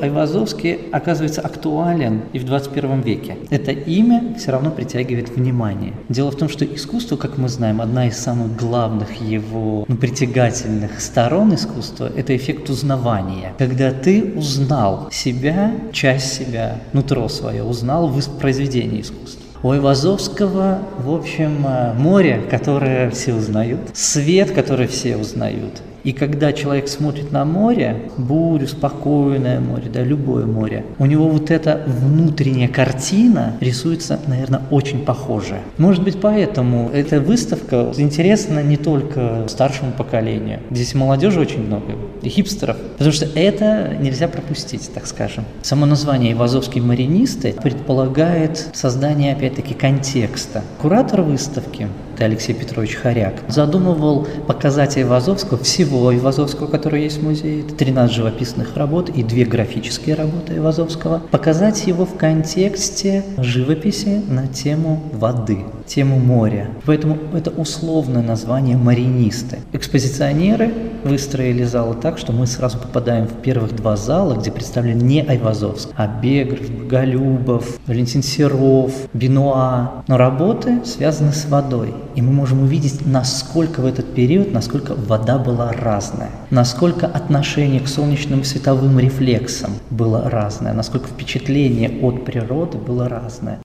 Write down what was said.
Айвазовский оказывается актуален и в 21 веке. Это имя все равно притягивает внимание. Дело в том, что искусство, как мы знаем, одна из самых главных его притягательных сторон искусства – это эффект узнавания. Когда ты узнал себя, часть себя, нутро свое узнал в произведении искусства. У Айвазовского, в общем, море, которое все узнают, свет, который все узнают. И когда человек смотрит на море, бурю, спокойное море, да, любое море, у него вот эта внутренняя картина рисуется, наверное, очень похожая. Может быть, поэтому эта выставка интересна не только старшему поколению. Здесь молодежи очень много, и хипстеров, потому что это нельзя пропустить, так скажем. Само название «Айвазовские маринисты» предполагает создание, опять-таки, контекста. Куратор выставки, это Алексей Петрович Хоряк, задумывал показать Айвазовского, всего Айвазовского, который есть в музее, 13 живописных работ и 2 графические работы Айвазовского, показать его в контексте живописи на тему воды, тему моря. Поэтому это условное название «маринисты». Экспозиционеры выстроили залы так, что мы сразу попадаем в первых 2 зала, где представлен не Айвазовский, а Бегров, Голюбов, Валентин Серов, Бенуа. Но работы связаны с водой. И мы можем увидеть, насколько в этот период, насколько вода была разная, насколько отношение к солнечным и световым рефлексам было разное, насколько впечатление от природы было разное.